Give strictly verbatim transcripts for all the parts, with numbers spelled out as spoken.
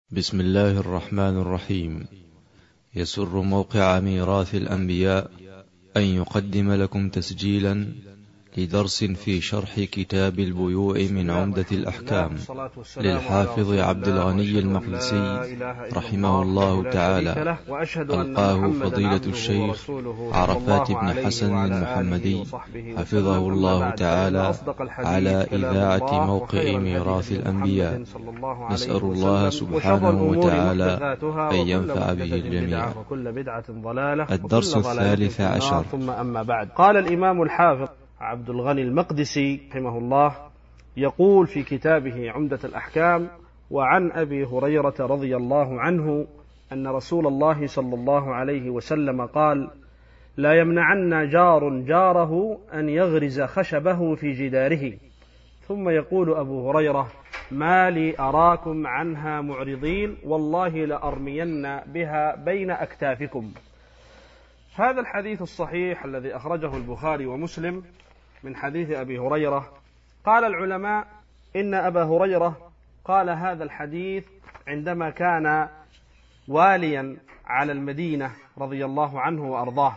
بسم الله الرحمن الرحيم. يسر موقع ميراث الأنبياء أن يقدم لكم تسجيلا لدرس في شرح كتاب البيوع من عمدة الأحكام للحافظ عبد الغني المقدسي رحمه الله تعالى، ألقاه فضيلة الشيخ عرفات بن حسن المحمدي حفظه الله تعالى على إذاعة موقع ميراث الأنبياء. نسأل الله سبحانه وتعالى أن ينفع به الجميع. الدرس الثالث عشر. ثم أما بعد، قال الإمام الحافظ عبد الغني المقدسي رحمه الله يقول في كتابه عمدة الأحكام: وعن أبي هريرة رضي الله عنه أن رسول الله صلى الله عليه وسلم قال: لا يمنعن جار جاره أن يغرز خشبه في جداره. ثم يقول أبو هريرة: ما لي أراكم عنها معرضين، والله لأرمين بها بين أكتافكم. هذا الحديث الصحيح الذي أخرجه البخاري ومسلم من حديث أبي هريرة، قال العلماء إن أبا هريرة قال هذا الحديث عندما كان واليا على المدينة رضي الله عنه وأرضاه.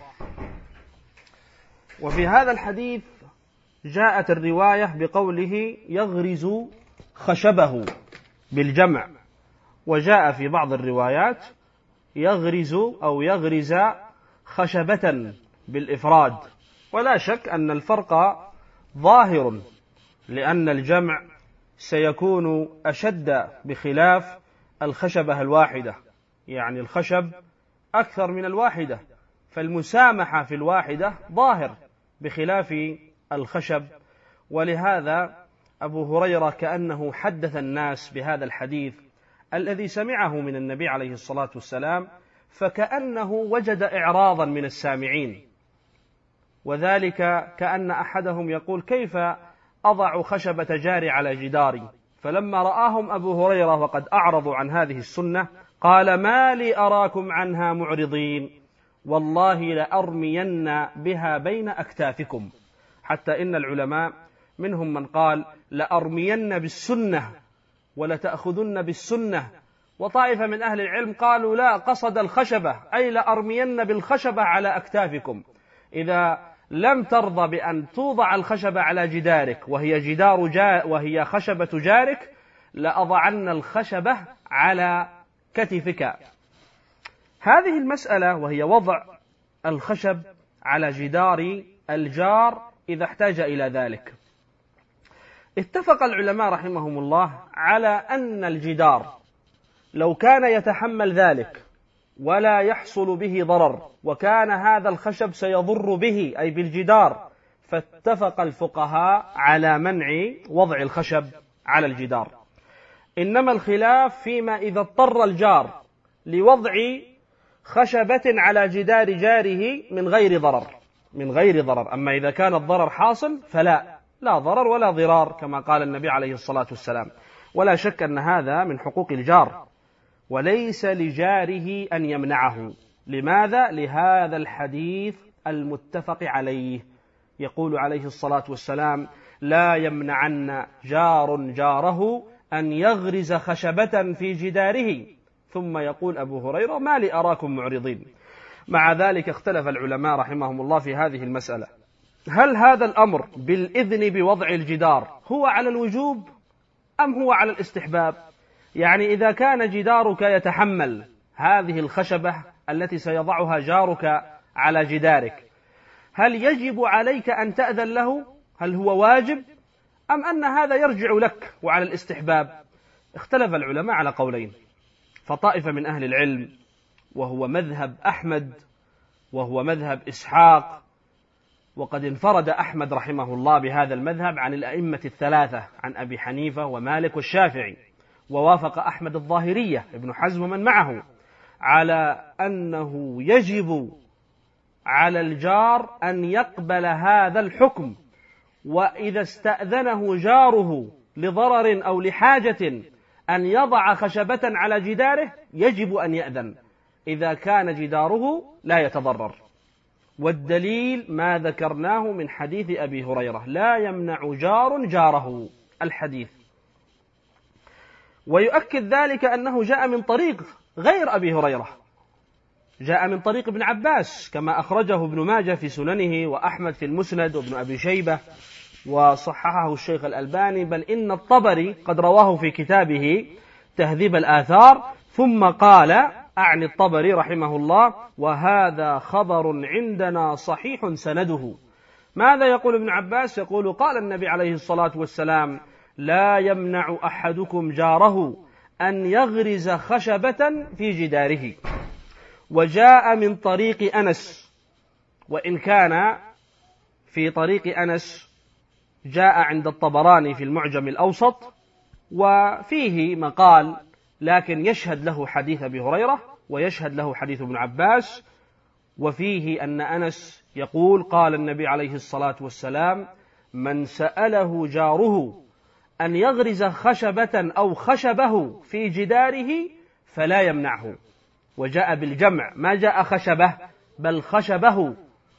وفي هذا الحديث جاءت الرواية بقوله يغرز خشبه بالجمع، وجاء في بعض الروايات يغرز أو يغرز خشبة بالإفراد. ولا شك أن الفرق ظاهر، لأن الجمع سيكون أشد بخلاف الخشبة الواحدة، يعني الخشب أكثر من الواحدة، فالمسامحة في الواحدة ظاهر بخلاف الخشب. ولهذا أبو هريرة كأنه حدث الناس بهذا الحديث الذي سمعه من النبي عليه الصلاة والسلام، فكأنه وجد إعراضا من السامعين، وذلك كأن أحدهم يقول: كيف أضع خشبة جاري على جداري؟ فلما رآهم أبو هريرة وقد أعرضوا عن هذه السنة قال: ما لي أراكم عنها معرضين، والله لأرمين بها بين أكتافكم. حتى إن العلماء منهم من قال: لأرمين بالسنة ولتأخذن بالسنة. وطائفة من أهل العلم قالوا: لا، قصد الخشبة، أي لأرمين بالخشبة على أكتافكم. إذا لم ترضى بأن توضع الخشبة على جدارك وهي جدار جا وهي خشبة جارك، لأضعن الخشبة على كتفك. هذه المسألة وهي وضع الخشب على جدار الجار إذا احتاج إلى ذلك، اتفق العلماء رحمهم الله على أن الجدار لو كان يتحمل ذلك ولا يحصل به ضرر، وكان هذا الخشب سيضر به أي بالجدار، فاتفق الفقهاء على منع وضع الخشب على الجدار. إنما الخلاف فيما إذا اضطر الجار لوضع خشبة على جدار جاره من غير ضرر من غير ضرر أما إذا كان الضرر حاصل فلا لا ضرر ولا ضرار، كما قال النبي عليه الصلاة والسلام. ولا شك أن هذا من حقوق الجار، وليس لجاره أن يمنعه. لماذا؟ لهذا الحديث المتفق عليه، يقول عليه الصلاة والسلام: لا يمنعن جار جاره أن يغرز خشبة في جداره. ثم يقول أبو هريرة: ما لي أراكم معرضين. مع ذلك اختلف العلماء رحمهم الله في هذه المسألة: هل هذا الأمر بالإذن بوضع الجدار هو على الوجوب أم هو على الاستحباب؟ يعني إذا كان جدارك يتحمل هذه الخشبة التي سيضعها جارك على جدارك، هل يجب عليك أن تأذن له؟ هل هو واجب أم أن هذا يرجع لك وعلى الاستحباب؟ اختلف العلماء على قولين. فطائفة من أهل العلم، وهو مذهب أحمد وهو مذهب إسحاق، وقد انفرد أحمد رحمه الله بهذا المذهب عن الأئمة الثلاثة، عن أبي حنيفة ومالك والشافعي، ووافق أحمد الظاهرية ابن حزم ومن معه على أنه يجب على الجار أن يقبل هذا الحكم، وإذا استأذنه جاره لضرر أو لحاجة أن يضع خشبة على جداره يجب أن يأذن إذا كان جداره لا يتضرر. والدليل ما ذكرناه من حديث أبي هريرة: لا يمنع جار جاره، الحديث. ويؤكد ذلك أنه جاء من طريق غير أبي هريرة، جاء من طريق ابن عباس كما أخرجه ابن ماجه في سننه وأحمد في المسند وابن أبي شيبة وصححه الشيخ الألباني، بل إن الطبري قد رواه في كتابه تهذيب الآثار، ثم قال أعني الطبري رحمه الله: وهذا خبر عندنا صحيح سنده. ماذا يقول ابن عباس؟ يقول: قال النبي عليه الصلاة والسلام: لا يمنع أحدكم جاره أن يغرز خشبة في جداره. وجاء من طريق أنس، وإن كان في طريق أنس جاء عند الطبراني في المعجم الأوسط وفيه مقال، لكن يشهد له حديث أبي هريرة ويشهد له حديث ابن عباس، وفيه أن أنس يقول: قال النبي عليه الصلاة والسلام: من سأله جاره أن يغرز خشبة أو خشبه في جداره فلا يمنعه. وجاء بالجمع، ما جاء خشبه بل خشبه.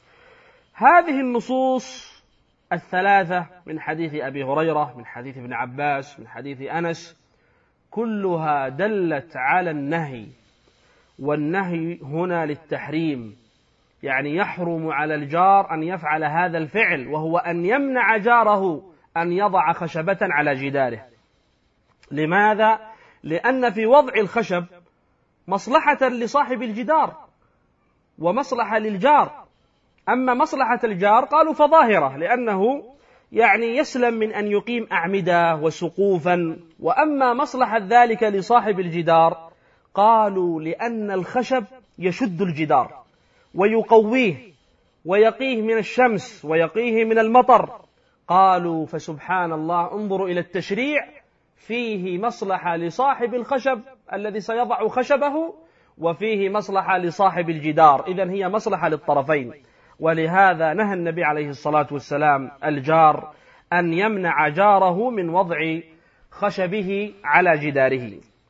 هذه النصوص الثلاثة من حديث أبي هريرة، من حديث ابن عباس، من حديث أنس، كلها دلت على النهي، والنهي هنا للتحريم، يعني يحرم على الجار أن يفعل هذا الفعل، وهو أن يمنع جاره أن يضع خشبة على جداره. لماذا؟ لأن في وضع الخشب مصلحة لصاحب الجدار ومصلحة للجار. أما مصلحة الجار قالوا فظاهرة، لأنه يعني يسلم من أن يقيم أعمدة وسقوفا. وأما مصلحة ذلك لصاحب الجدار قالوا لأن الخشب يشد الجدار ويقويه ويقيه من الشمس ويقيه من المطر. قالوا فسبحان الله، انظروا إلى التشريع، فيه مصلحة لصاحب الخشب الذي سيضع خشبه، وفيه مصلحة لصاحب الجدار، إذن هي مصلحة للطرفين. ولهذا نهى النبي عليه الصلاة والسلام الجار أن يمنع جاره من وضع خشبه على جداره.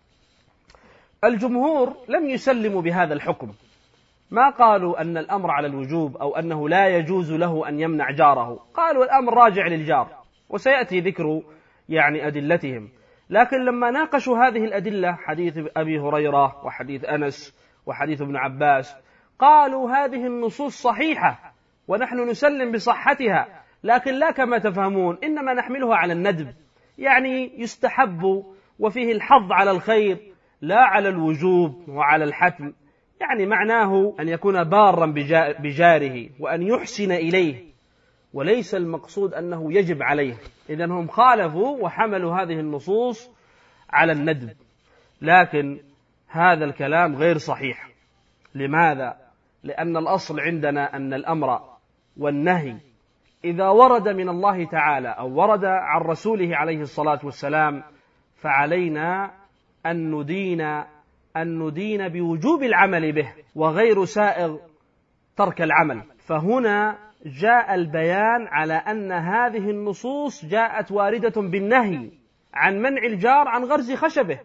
الجمهور لم يسلموا بهذا الحكم، ما قالوا أن الأمر على الوجوب أو أنه لا يجوز له أن يمنع جاره، قالوا الأمر راجع للجار، وسيأتي ذكر يعني أدلتهم. لكن لما ناقشوا هذه الأدلة، حديث أبي هريرة وحديث أنس وحديث ابن عباس، قالوا هذه النصوص صحيحة ونحن نسلم بصحتها، لكن لا كما تفهمون، إنما نحملها على الندب، يعني يستحب وفيه الحظ على الخير لا على الوجوب وعلى الحتم. يعني معناه أن يكون بارا بجاره وأن يحسن إليه، وليس المقصود أنه يجب عليه. إذن هم خالفوا وحملوا هذه النصوص على الندب، لكن هذا الكلام غير صحيح. لماذا؟ لأن الأصل عندنا أن الأمر والنهي إذا ورد من الله تعالى أو ورد عن رسوله عليه الصلاة والسلام فعلينا أن ندين أن ندين بوجوب العمل به، وغير سائغ ترك العمل. فهنا جاء البيان على أن هذه النصوص جاءت واردة بالنهي عن منع الجار عن غرز خشبه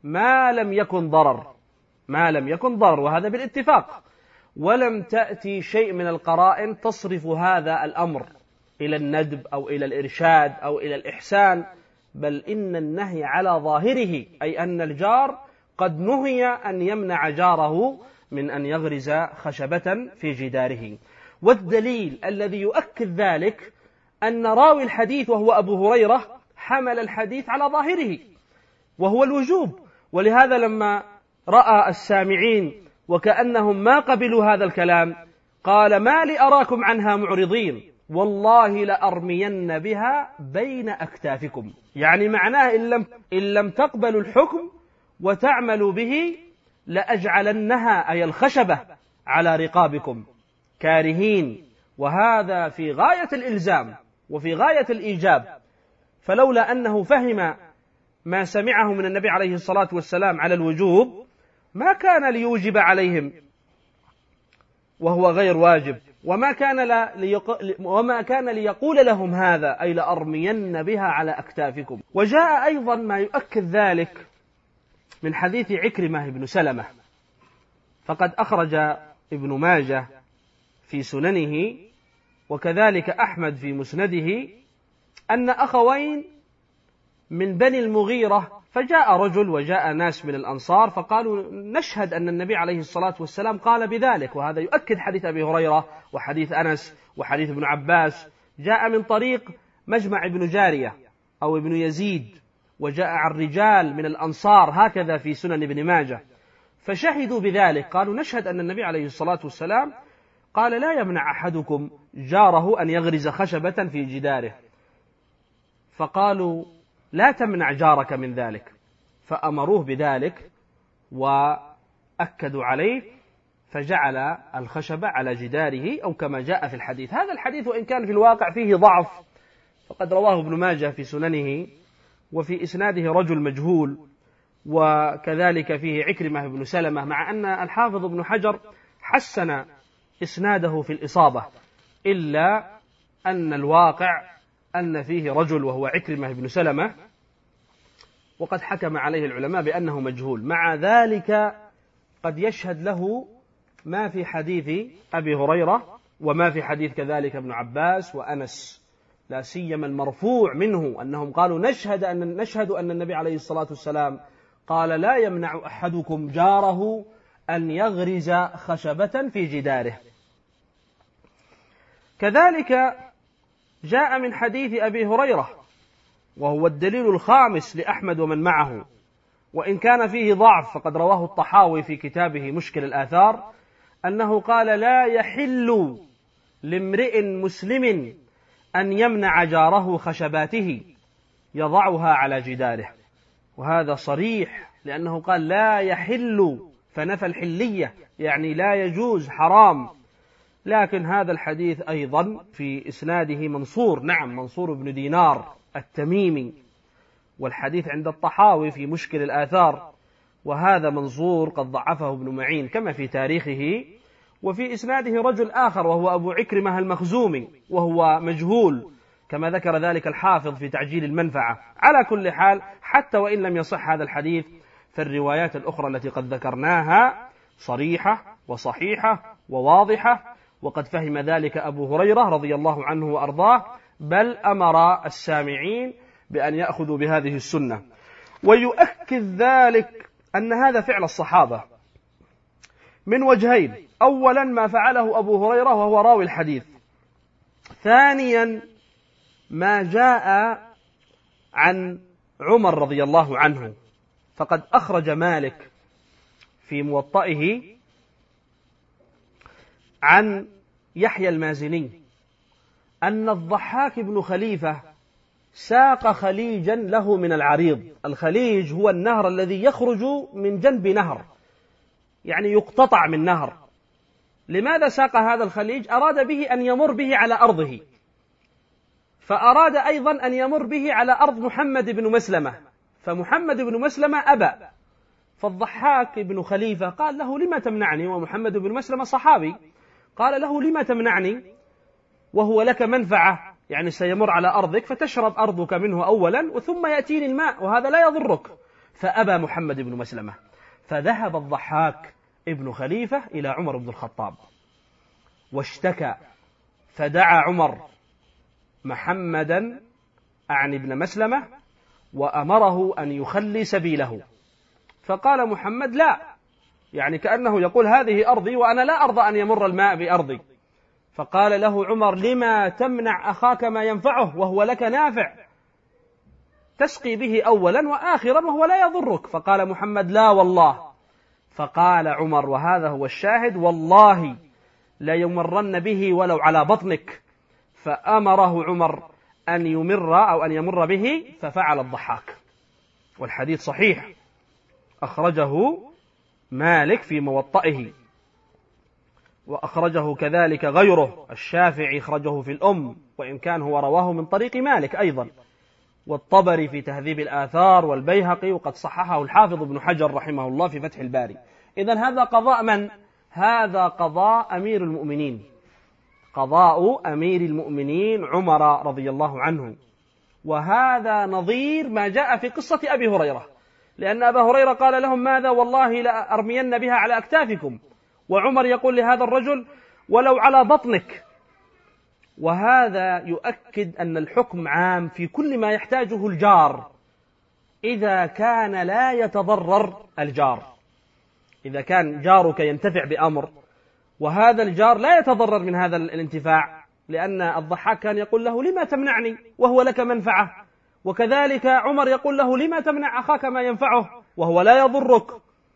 ما لم يكن ضرر، ما لم يكن ضرر، وهذا بالاتفاق. ولم تأتي شيء من القرائن تصرف هذا الأمر إلى الندب أو إلى الإرشاد أو إلى الإحسان، بل إن النهي على ظاهره، أي أن الجار قد نهي أن يمنع جاره من أن يغرز خشبة في جداره. والدليل الذي يؤكد ذلك أن راوي الحديث وهو أبو هريرة حمل الحديث على ظاهره وهو الوجوب، ولهذا لما رأى السامعين وكأنهم ما قبلوا هذا الكلام قال: ما لي أراكم عنها معرضين، والله لأرمين بها بين أكتافكم. يعني معناه إن لم, إن لم تقبلوا الحكم وتعملوا به لأجعلنها، أي الخشبة، على رقابكم كارهين. وهذا في غاية الإلزام وفي غاية الإيجاب، فلولا أنه فهم ما سمعه من النبي عليه الصلاة والسلام على الوجوب ما كان ليوجب عليهم وهو غير واجب، وما كان ليق... وما كان ليقول لهم هذا، أي لأرمين بها على أكتافكم. وجاء أيضا ما يؤكد ذلك من حديث عكرمة بن سلمة، فقد أخرج ابن ماجه في سننه وكذلك أحمد في مسنده أن أخوين من بني المغيرة، فجاء رجل وجاء ناس من الأنصار فقالوا نشهد أن النبي عليه الصلاة والسلام قال بذلك، وهذا يؤكد حديث أبي هريرة وحديث أنس وحديث ابن عباس. جاء من طريق مجمع ابن جارية أو ابن يزيد، وجاء عن رجال من الأنصار هكذا في سنن ابن ماجه، فشهدوا بذلك، قالوا نشهد أن النبي عليه الصلاة والسلام قال لا يمنع أحدكم جاره أن يغرز خشبة في جداره. فقالوا لا تمنع جارك من ذلك، فأمروه بذلك وأكدوا عليه، فجعل الخشبة على جداره أو كما جاء في الحديث. هذا الحديث وإن كان في الواقع فيه ضعف، فقد رواه ابن ماجه في سننه، وفي إسناده رجل مجهول، وكذلك فيه عكرمة بن سلمة، مع أن الحافظ ابن حجر حسن إسناده في الإصابة، إلا أن الواقع أن فيه رجل وهو عكرمة بن سلمة، وقد حكم عليه العلماء بأنه مجهول. مع ذلك قد يشهد له ما في حديث أبي هريرة وما في حديث كذلك ابن عباس وأنس، لا سيما المرفوع منه أنهم قالوا نشهد أن نشهد أن النبي عليه الصلاة والسلام قال لا يمنع أحدكم جاره أن يغرز خشبة في جداره. كذلك جاء من حديث أبي هريرة، وهو الدليل الخامس لأحمد ومن معه، وإن كان فيه ضعف فقد رواه الطحاوي في كتابه مشكل الآثار، أنه قال لا يحل لامرئ مسلم أن يمنع جاره خشباته يضعها على جداره. وهذا صريح، لأنه قال لا يحل، فنفى الحلية، يعني لا يجوز، حرام. لكن هذا الحديث أيضا في إسناده منصور، نعم منصور بن دينار التميمي، والحديث عند الطحاوي في مشكل الآثار، وهذا منصور قد ضعفه ابن معين كما في تاريخه. وفي إسناده رجل آخر وهو أبو عكرمة المخزومي، وهو مجهول كما ذكر ذلك الحافظ في تعجيل المنفعة. على كل حال، حتى وإن لم يصح هذا الحديث، فالروايات الأخرى التي قد ذكرناها صريحة وصحيحة وواضحة، وقد فهم ذلك أبو هريرة رضي الله عنه وأرضاه، بل أمر السامعين بأن يأخذوا بهذه السنة. ويؤكد ذلك أن هذا فعل الصحابة من وجهين: أولا ما فعله أبو هريرة وهو راوي الحديث، ثانيا ما جاء عن عمر رضي الله عنه، فقد أخرج مالك في موطئه عن يحيى المازني أن الضحاك بن خليفة ساق خليجا له من العريض. الخليج هو النهر الذي يخرج من جنب نهر، يعني يقتطع من نهر. لماذا ساق هذا الخليج؟ أراد به أن يمر به على أرضه، فأراد أيضا أن يمر به على أرض محمد بن مسلمة، فمحمد بن مسلمة أبى، فالضحاك بن خليفة قال له لما تمنعني، ومحمد بن مسلمة صحابي، قال له لما تمنعني وهو لك منفعة، يعني سيمر على أرضك فتشرب أرضك منه أولا وثم يأتيني الماء وهذا لا يضرك. فأبى محمد بن مسلمة، فذهب الضحاك ابن خليفة إلى عمر بن الخطاب واشتكى، فدعا عمر محمدا أعني ابن مسلمة وأمره أن يخلي سبيله، فقال محمد لا، يعني كأنه يقول هذه أرضي وأنا لا أرضى أن يمر الماء بأرضي. فقال له عمر لما تمنع أخاك ما ينفعه وهو لك نافع، تسقي به أولا وآخرا وهو لا يضرك. فقال محمد لا والله. فقال عمر وهذا هو الشاهد والله لا يمرن به ولو على بطنك، فأمره عمر أن يمر أو أن يمر به، ففعل الضحاك. والحديث صحيح أخرجه مالك في موطئه، وأخرجه كذلك غيره، الشافعي أخرجه في الأم، وإن كان هو رواه من طريق مالك أيضا، والطبري في تهذيب الآثار، والبيهقي، وقد صححه الحافظ ابن حجر رحمه الله في فتح الباري. إذن هذا قضاء من؟ هذا قضاء أمير المؤمنين، قضاء أمير المؤمنين عمر رضي الله عنه. وهذا نظير ما جاء في قصة أبي هريرة، لأن أبا هريرة قال لهم ماذا؟ والله لأرمين بها على أكتافكم، وعمر يقول لهذا الرجل ولو على بطنك. وهذا يؤكد أن الحكم عام في كل ما يحتاجه الجار إذا كان لا يتضرر الجار، إذا كان جارك ينتفع بأمر وهذا الجار لا يتضرر من هذا الانتفاع، لأن الضحاك كان يقول له لما تمنعني وهو لك منفعة، وكذلك عمر يقول له لما تمنع أخاك ما ينفعه وهو لا يضرك.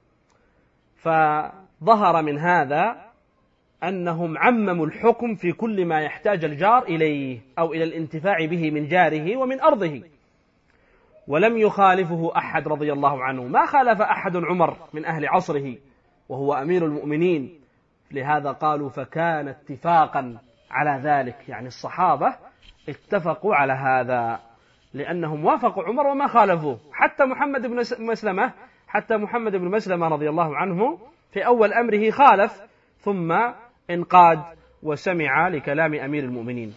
فظهر من هذا أنهم عمموا الحكم في كل ما يحتاج الجار إليه أو إلى الانتفاع به من جاره ومن أرضه، ولم يخالفه أحد رضي الله عنه، ما خالف أحد عمر من أهل عصره وهو أمير المؤمنين. لهذا قالوا فكان اتفاقا على ذلك، يعني الصحابة اتفقوا على هذا لأنهم وافقوا عمر وما خالفوه. حتى محمد بن مسلمة حتى محمد بن مسلمة رضي الله عنه في أول أمره خالف ثم انقاد وسمع لكلام أمير المؤمنين.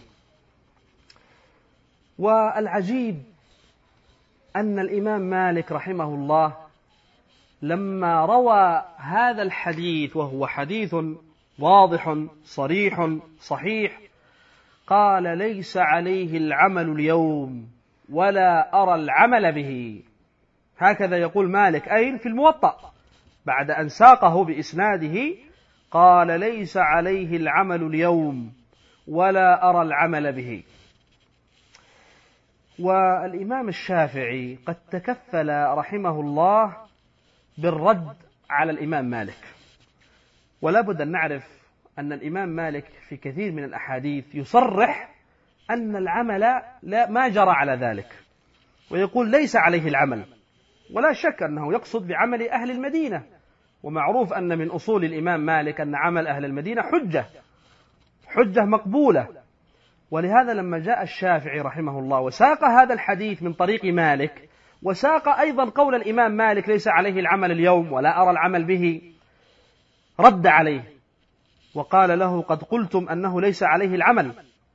والعجيب أن الإمام مالك رحمه الله لما روى هذا الحديث وهو حديث واضح صريح صحيح قال ليس عليه العمل اليوم ولا أرى العمل به. هكذا يقول مالك أين في الموطأ بعد أن ساقه بإسناده، قال ليس عليه العمل اليوم ولا أرى العمل به. والإمام الشافعي قد تكفل رحمه الله بالرد على الإمام مالك، ولا بد أن نعرف أن الإمام مالك في كثير من الأحاديث يصرح أن العمل لا ما جرى على ذلك، ويقول ليس عليه العمل، ولا شك أنه يقصد بعمل أهل المدينة، ومعروف أن من أصول الإمام مالك أن عمل أهل المدينة حجة حجة مقبولة. ولهذا لما جاء الشافعي رحمه الله وساق هذا الحديث من طريق مالك وساق أيضا قول الإمام مالك ليس عليه العمل اليوم ولا أرى العمل به، رد عليه وقال له قد قلتم أنه ليس عليه العمل،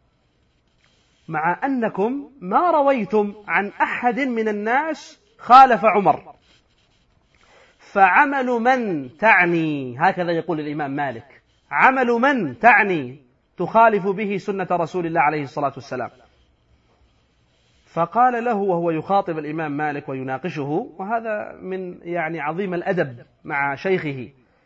مع أنكم ما رويتم عن أحد من الناس خالف عمر، فعمل من تعني، هكذا يقول الإمام مالك، عمل من تعني تخالف به سنة رسول الله عليه الصلاة والسلام. فقال له وهو يخاطب الإمام مالك ويناقشه، وهذا من يعني عظيم الأدب مع شيخه،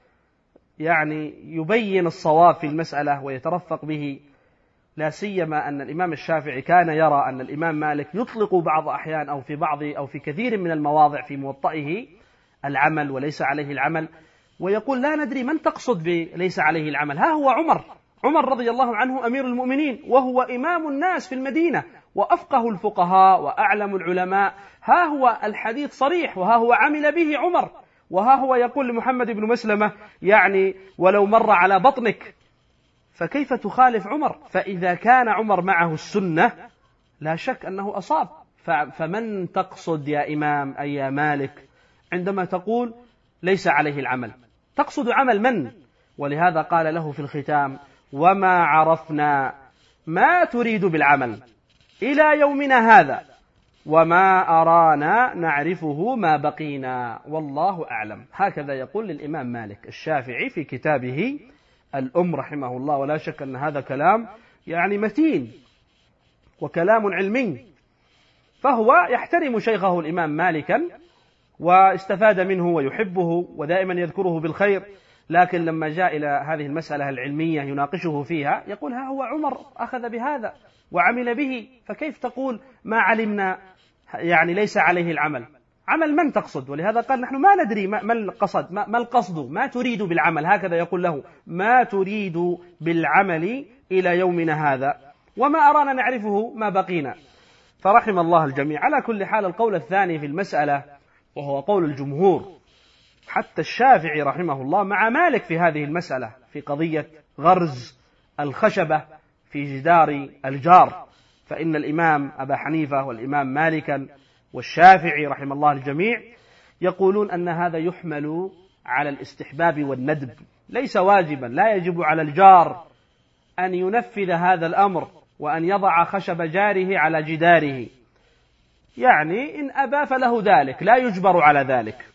يعني يبين الصواب في المسألة ويترفق به، لا سيما أن الإمام الشافعي كان يرى أن الإمام مالك يطلق بعض أحيان أو في بعض أو في كثير من المواضع في موطئه العمل وليس عليه العمل، ويقول لا ندري من تقصد بليس عليه العمل، ها هو عمر عمر رضي الله عنه أمير المؤمنين وهو إمام الناس في المدينة وأفقه الفقهاء وأعلم العلماء، ها هو الحديث صريح وها هو عمل به عمر، وها هو يقول لمحمد بن مسلمة يعني ولو مر على بطنك، فكيف تخالف عمر؟ فإذا كان عمر معه السنة لا شك أنه أصاب. فمن تقصد يا إمام أي يا مالك عندما تقول ليس عليه العمل؟ تقصد عمل من؟ ولهذا قال له في الختام وما عرفنا ما تريد بالعمل إلى يومنا هذا وما أرانا نعرفه ما بقينا والله أعلم. هكذا يقول للإمام مالك الشافعي في كتابه الأم رحمه الله، ولا شك أن هذا كلام يعني متين وكلام علمي، فهو يحترم شيخه الإمام مالكا واستفاد منه ويحبه ودائما يذكره بالخير، لكن لما جاء إلى هذه المسألة العلمية يناقشه فيها يقول ها هو عمر أخذ بهذا وعمل به، فكيف تقول ما علمنا يعني ليس عليه العمل؟ عمل من تقصد؟ ولهذا قال نحن ما ندري ما القصد ما, ما القصد ما تريد بالعمل، هكذا يقول له ما تريد بالعمل إلى يومنا هذا وما أرانا نعرفه ما بقينا. فرحم الله الجميع. على كل حال القول الثاني في المسألة وهو قول الجمهور، حتى الشافعي رحمه الله مع مالك في هذه المسألة في قضية غرز الخشبة في جدار الجار، فإن الإمام أبا حنيفة والإمام مالكا والشافعي رحم الله الجميع يقولون أن هذا يحمل على الاستحباب والندب، ليس واجبا، لا يجب على الجار أن ينفذ هذا الأمر وأن يضع خشب جاره على جداره، يعني إن أبى فله ذلك، لا يجبر على ذلك.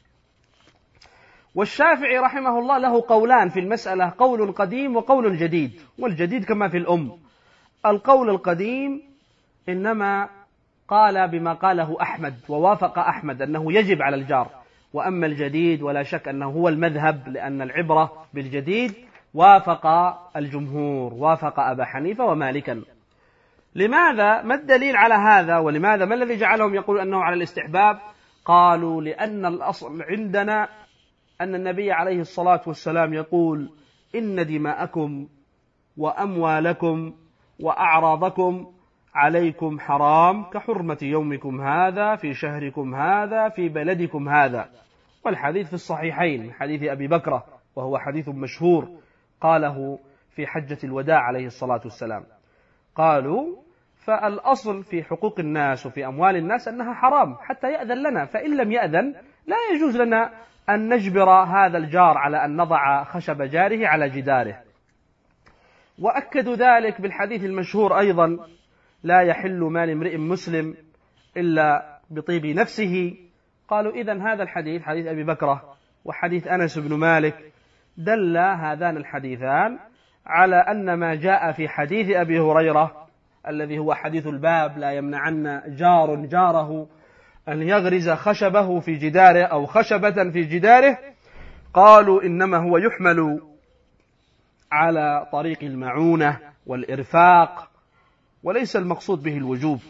والشافعي رحمه الله له قولان في المسألة، قول قديم وقول جديد، والجديد كما في الأم. القول القديم إنما قال بما قاله أحمد ووافق أحمد أنه يجب على الجار. وأما الجديد ولا شك أنه هو المذهب، لأن العبرة بالجديد، وافق الجمهور، وافق أبا حنيفة ومالكا. لماذا؟ ما الدليل على هذا؟ ولماذا؟ ما الذي جعلهم يقول أنه على الاستحباب؟ قالوا لأن الأصل عندنا أن النبي عليه الصلاة والسلام يقول: إن دماءكم وأموالكم وأعراضكم عليكم حرام كحرمة يومكم هذا في شهركم هذا في بلدكم هذا. والحديث في الصحيحين من حديث أبي بكرة، وهو حديث مشهور قاله في حجة الوداع عليه الصلاة والسلام. قالوا: فالأصل في حقوق الناس وفي أموال الناس أنها حرام حتى يأذن لنا، فإن لم يأذن لا يجوز لنا أن نجبر هذا الجار على أن نضع خشب جاره على جداره. وأكدوا ذلك بالحديث المشهور أيضا: لا يحل مال امرئ مسلم إلا بطيب نفسه. قالوا: إذن هذا الحديث، حديث أبي بكرة وحديث أنس بن مالك، دل هذان الحديثان على أن ما جاء في حديث أبي هريرة الذي هو حديث الباب: لا يمنعن جار جاره أن يغرز خشبه في جداره أو خشبة في جداره، قالوا إنما هو يحمل على طريق المعونة والإرفاق، وليس المقصود به الوجوب،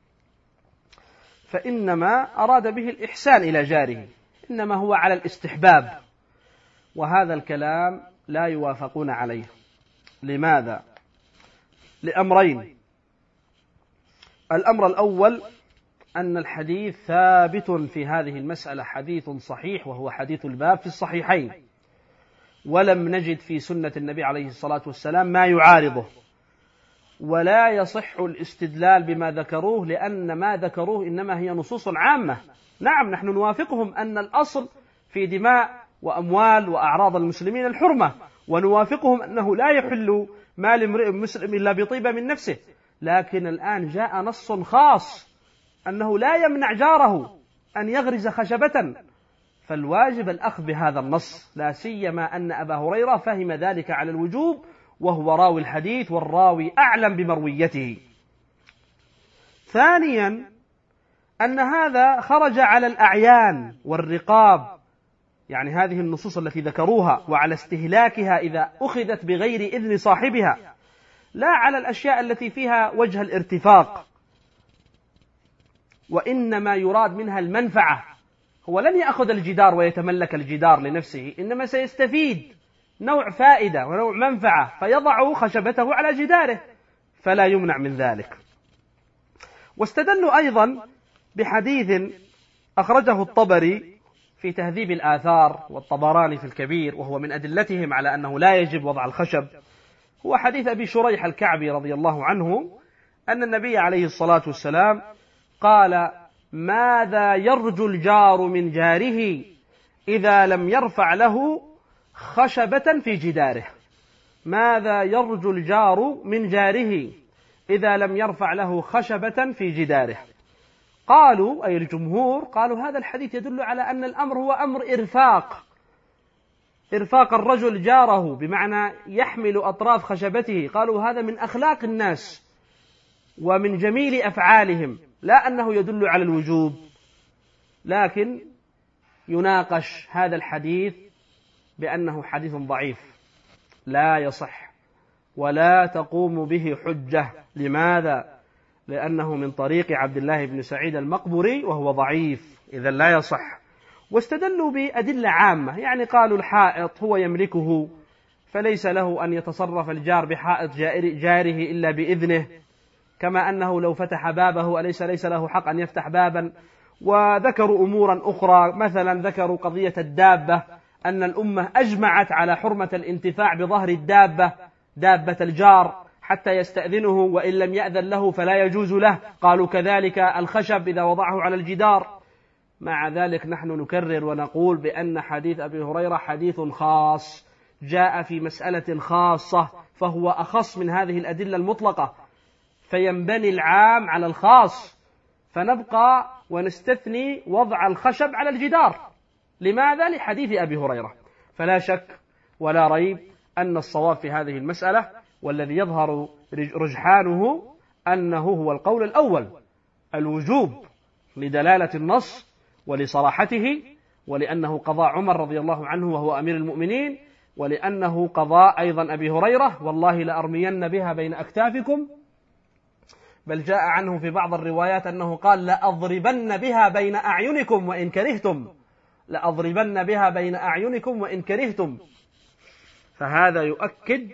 فإنما أراد به الإحسان إلى جاره، إنما هو على الاستحباب. وهذا الكلام لا يوافقون عليه. لماذا؟ لأمرين: الأمر الأول أن الحديث ثابت في هذه المسألة، حديث صحيح وهو حديث الباب في الصحيحين، ولم نجد في سنة النبي عليه الصلاة والسلام ما يعارضه، ولا يصح الاستدلال بما ذكروه، لأن ما ذكروه إنما هي نصوص عامة. نعم، نحن نوافقهم أن الأصل في دماء وأموال وأعراض المسلمين الحرمة، ونوافقهم أنه لا يحل مال امرئ مسلم إلا بطيبة من نفسه، لكن الآن جاء نص خاص أنه لا يمنع جاره أن يغرز خشبة، فالواجب الأخذ بهذا النص، لا سيما أن أبا هريرة فهم ذلك على الوجوب، وهو راوي الحديث والراوي أعلم بمرويته. ثانيا أن هذا خرج على الأعيان والرقاب، يعني هذه النصوص التي ذكروها، وعلى استهلاكها إذا أخذت بغير إذن صاحبها، لا على الأشياء التي فيها وجه الارتفاق، وإنما يراد منها المنفعة. هو لن يأخذ الجدار ويتملك الجدار لنفسه، إنما سيستفيد نوع فائدة ونوع منفعة فيضع خشبته على جداره، فلا يمنع من ذلك. واستدلوا أيضا بحديث أخرجه الطبري في تهذيب الآثار والطبراني في الكبير، وهو من أدلتهم على أنه لا يجب وضع الخشب، هو حديث أبي شريح الكعبي رضي الله عنه أن النبي عليه الصلاة والسلام قال: ماذا يرجو الجار من جاره إذا لم يرفع له خشبة في جداره؟ ماذا يرجو الجار من جاره إذا لم يرفع له خشبة في جداره؟ قالوا، أي الجمهور، قالوا هذا الحديث يدل على أن الأمر هو أمر إرفاق، إرفاق الرجل جاره، بمعنى يحمل أطراف خشبته. قالوا هذا من أخلاق الناس ومن جميل أفعالهم، لا أنه يدل على الوجوب. لكن يناقش هذا الحديث بأنه حديث ضعيف لا يصح ولا تقوم به حجة. لماذا؟ لأنه من طريق عبد الله بن سعيد المقبري وهو ضعيف، إذا لا يصح. واستدلوا بأدلة عامة، يعني قالوا الحائط هو يملكه، فليس له أن يتصرف الجار بحائط جاره إلا بإذنه، كما أنه لو فتح بابه أليس ليس له حق أن يفتح بابا. وذكروا أمورا أخرى، مثلا ذكروا قضية الدابة، أن الأمة أجمعت على حرمة الانتفاع بظهر الدابة، دابة الجار، حتى يستأذنه، وإن لم يأذن له فلا يجوز له. قالوا كذلك الخشب إذا وضعه على الجدار. مع ذلك نحن نكرر ونقول بأن حديث أبي هريرة حديث خاص، جاء في مسألة خاصة، فهو أخص من هذه الأدلة المطلقة، فينبني العام على الخاص، فنبقى ونستثني وضع الخشب على الجدار. لماذا؟ لحديث أبي هريرة. فلا شك ولا ريب أن الصواب في هذه المسألة والذي يظهر رجحانه أنه هو القول الأول، الوجوب لدلالة النص ولصراحته، ولأنه قضاء عمر رضي الله عنه وهو أمير المؤمنين، ولأنه قضاء أيضا أبي هريرة والله لأرمين بها بين أكتافكم، بل جاء عنه في بعض الروايات أنه قال لأضربن بها بين أعينكم وإن كرهتم، لأضربن بها بين أعينكم وإن كرهتم. فهذا يؤكد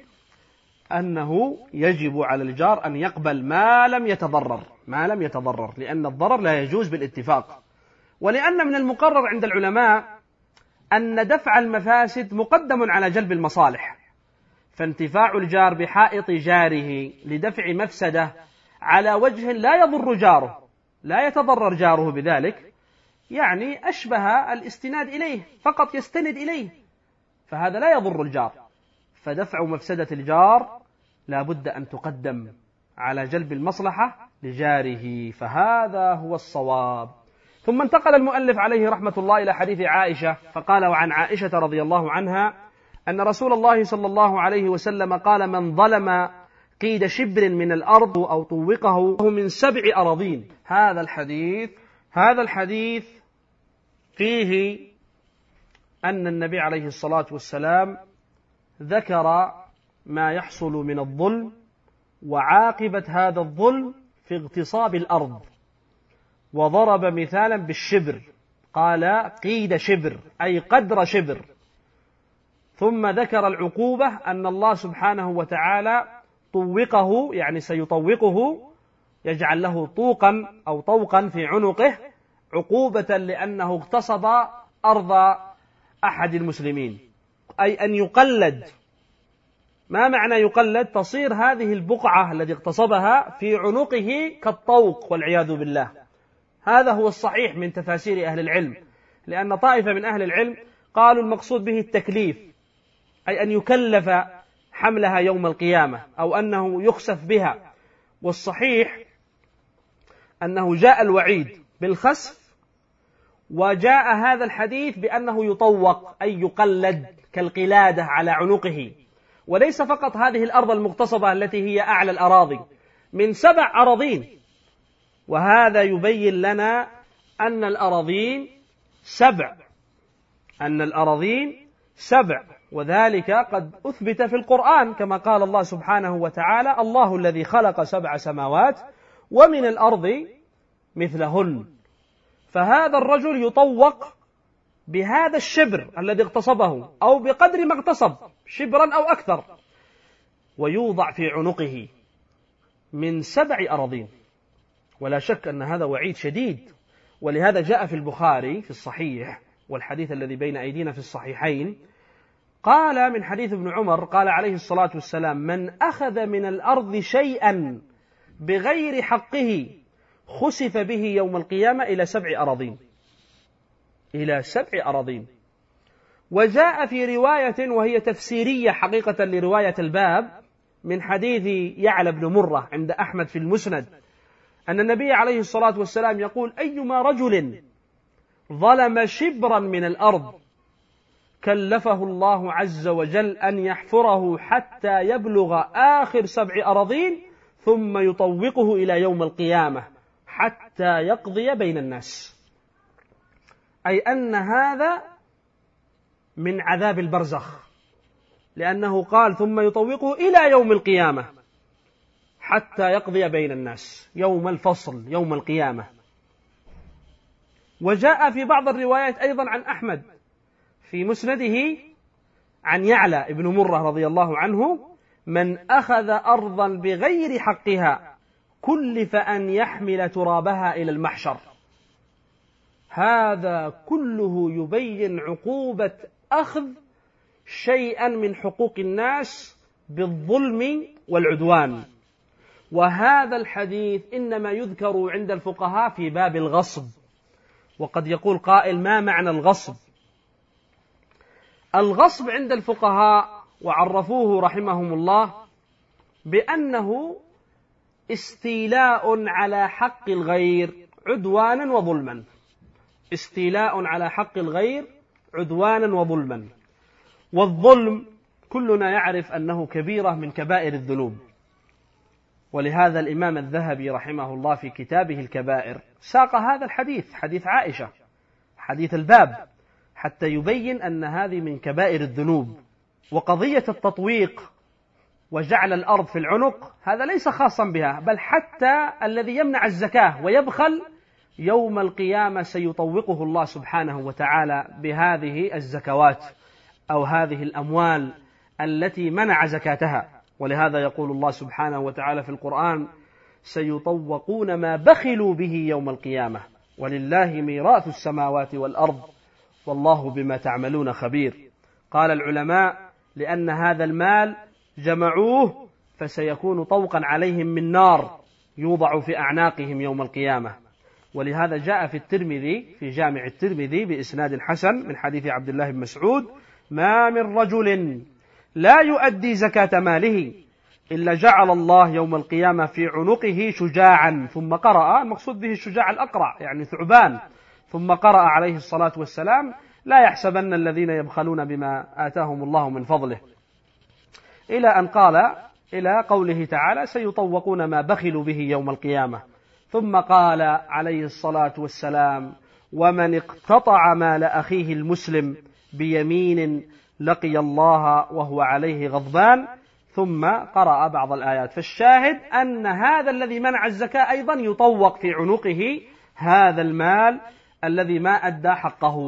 أنه يجب على الجار أن يقبل ما لم يتضرر، ما لم يتضرر، لأن الضرر لا يجوز بالاتفاق، ولأن من المقرر عند العلماء أن دفع المفاسد مقدم على جلب المصالح، فانتفاع الجار بحائط جاره لدفع مفسدة على وجه لا يضر جاره، لا يتضرر جاره بذلك، يعني أشبه الاستناد إليه، فقط يستند إليه، فهذا لا يضر الجار. فدفع مفسدة الجار لا بد أن تقدم على جلب المصلحة لجاره، فهذا هو الصواب. ثم انتقل المؤلف عليه رحمة الله إلى حديث عائشة فقال: وعن عائشة رضي الله عنها أن رسول الله صلى الله عليه وسلم قال: من ظلم قيد شبر من الأرض أو طوقه من سبع أراضين. هذا الحديث هذا الحديث فيه أن النبي عليه الصلاة والسلام ذكر ما يحصل من الظلم وعاقبة هذا الظلم في اغتصاب الأرض، وضرب مثالا بالشبر، قال قيد شبر أي قدر شبر، ثم ذكر العقوبة أن الله سبحانه وتعالى طوقه، يعني سيطوقه، يجعل له طوقا أو طوقا في عنقه عقوبة لأنه اغتصب أرض أحد المسلمين، أي أن يقلد. ما معنى يقلد؟ تصير هذه البقعة التي اغتصبها في عنقه كالطوق والعياذ بالله. هذا هو الصحيح من تفاسير أهل العلم، لأن طائفة من أهل العلم قالوا المقصود به التكليف، أي أن يكلف حملها يوم القيامة أو أنه يخسف بها، والصحيح أنه جاء الوعيد بالخسف، وجاء هذا الحديث بأنه يطوق أي يقلد كالقلادة على عنقه، وليس فقط هذه الأرض المغتصبة التي هي أعلى الأراضي، من سبع أراضين. وهذا يبين لنا أن الأراضين سبع أن الأراضين سبع وذلك قد أثبت في القرآن، كما قال الله سبحانه وتعالى: الله الذي خلق سبع سماوات ومن الأرض مثلهن. فهذا الرجل يطوق بهذا الشبر الذي اغتصبه أو بقدر ما اغتصب، شبرا أو أكثر، ويوضع في عنقه من سبع أراضين. ولا شك أن هذا وعيد شديد، ولهذا جاء في البخاري في الصحيح، والحديث الذي بين أيدينا في الصحيحين، قال من حديث ابن عمر قال عليه الصلاة والسلام: من أخذ من الأرض شيئا بغير حقه خسف به يوم القيامة إلى سبع أراضين، إلى سبع أراضين. وجاء في رواية وهي تفسيرية حقيقة لرواية الباب من حديث يعلى بن مرة عند أحمد في المسند، أن النبي عليه الصلاة والسلام يقول: أيما رجل ظلم شبرا من الأرض كلفه الله عز وجل أن يحفره حتى يبلغ آخر سبع أراضين ثم يطوقه إلى يوم القيامة حتى يقضي بين الناس، أي أن هذا من عذاب البرزخ، لأنه قال ثم يطوقه إلى يوم القيامة حتى يقضي بين الناس، يوم الفصل، يوم القيامة. وجاء في بعض الروايات أيضا عن أحمد في مسنده عن يعلى ابن مرة رضي الله عنه: من أخذ أرضا بغير حقها كلف أن يحمل ترابها إلى المحشر. هذا كله يبين عقوبة أخذ شيئا من حقوق الناس بالظلم والعدوان. وهذا الحديث إنما يذكر عند الفقهاء في باب الغصب. وقد يقول قائل: ما معنى الغصب؟ الغصب عند الفقهاء وعرفوه رحمهم الله بأنه استيلاء على حق الغير عدوانا وظلما، استيلاء على حق الغير عدوانا وظلما. والظلم كلنا يعرف أنه كبيرة من كبائر الذنوب، ولهذا الإمام الذهبي رحمه الله في كتابه الكبائر ساق هذا الحديث، حديث عائشة، حديث الباب، حتى يبين أن هذه من كبائر الذنوب. وقضية التطويق وجعل الأرض في العنق هذا ليس خاصا بها، بل حتى الذي يمنع الزكاة ويبخل يوم القيامة سيطوقه الله سبحانه وتعالى بهذه الزكوات أو هذه الأموال التي منع زكاتها. ولهذا يقول الله سبحانه وتعالى في القرآن: سيطوقون ما بخلوا به يوم القيامة ولله ميراث السماوات والأرض والله بما تعملون خبير. قال العلماء: لأن هذا المال جمعوه فسيكون طوقا عليهم من نار يوضع في أعناقهم يوم القيامة. ولهذا جاء في الترمذي في جامع الترمذي بإسناد حسن من حديث عبد الله بن مسعود: ما من رجل لا يؤدي زكاة ماله إلا جعل الله يوم القيامة في عنقه شجاعا. ثم قرأ، المقصود به الشجاع الأقرع يعني ثعبان. ثم قرأ عليه الصلاة والسلام: لا يحسبن الذين يبخلون بما آتاهم الله من فضله، إلى أن قال إلى قوله تعالى: سيطوقون ما بخلوا به يوم القيامة. ثم قال عليه الصلاة والسلام: ومن اقتطع مال أخيه المسلم بيمين لقي الله وهو عليه غضبان. ثم قرأ بعض الآيات. فالشاهد أن هذا الذي منع الزكاة أيضا يطوق في عنقه هذا المال الذي ما أدى حقه.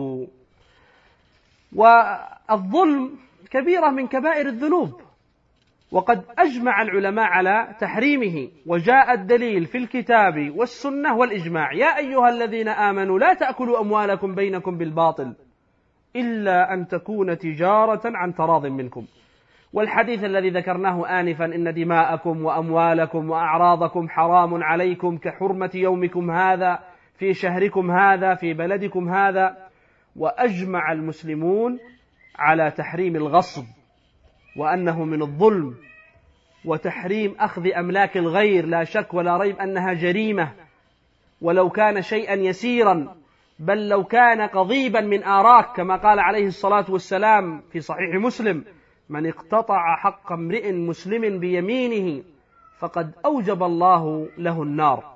والظلم كبيرة من كبائر الذنوب، وقد أجمع العلماء على تحريمه، وجاء الدليل في الكتاب والسنة والإجماع: يا أيها الذين آمنوا لا تأكلوا أموالكم بينكم بالباطل إلا أن تكون تجارة عن تراض منكم. والحديث الذي ذكرناه آنفا: إن دماءكم وأموالكم وأعراضكم حرام عليكم كحرمة يومكم هذا في شهركم هذا في بلدكم هذا. وأجمع المسلمون على تحريم الغصب، وأنه من الظلم، وتحريم أخذ أملاك الغير لا شك ولا ريب أنها جريمة، ولو كان شيئا يسيرا، بل لو كان قضيبا من آراك، كما قال عليه الصلاة والسلام في صحيح مسلم: من اقتطع حق امرئ مسلم بيمينه فقد أوجب الله له النار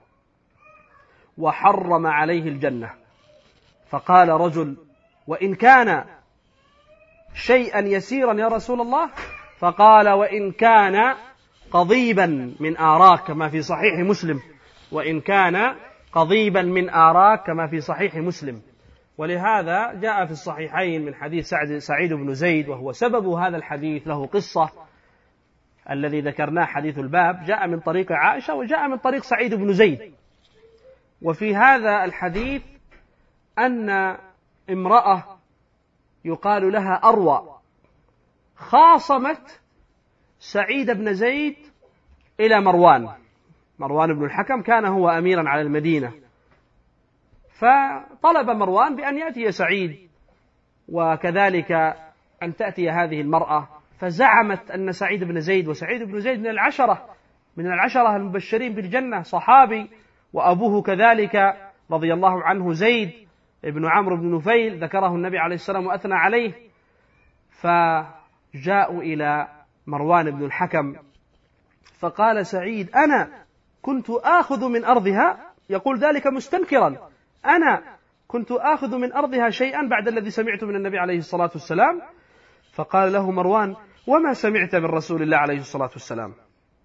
وحرم عليه الجنة. فقال رجل: وإن كان شيئا يسيرا يا رسول الله؟ فقال: وإن كان قضيبا من آراك، كما في صحيح مسلم، وإن كان قضيبا من آراك كما في صحيح مسلم. ولهذا جاء في الصحيحين من حديث سعد سعيد بن زيد، وهو سبب هذا الحديث، له قصة الذي ذكرناه حديث الباب، جاء من طريق عائشة وجاء من طريق سعيد بن زيد. وفي هذا الحديث أن امرأة يقال لها أروى خاصمت سعيد بن زيد إلى مروان مروان بن الحكم، كان هو أميرا على المدينة. فطلب مروان بأن يأتي سعيد وكذلك أن تأتي هذه المرأة، فزعمت أن سعيد بن زيد، وسعيد بن زيد من العشرة من العشرة المبشرين بالجنة، صحابي، وأبوه كذلك رضي الله عنه زيد ابن عمرو بن نفيل، ذكره النبي عليه السلام وأثنى عليه. فجاءوا إلى مروان بن الحكم فقال سعيد: أنا كنت آخذ من أرضها، يقول ذلك مستنكرا: أنا كنت آخذ من أرضها شيئا بعد الذي سمعت من النبي عليه الصلاة والسلام. فقال له مروان: وما سمعت من رسول الله عليه الصلاة والسلام؟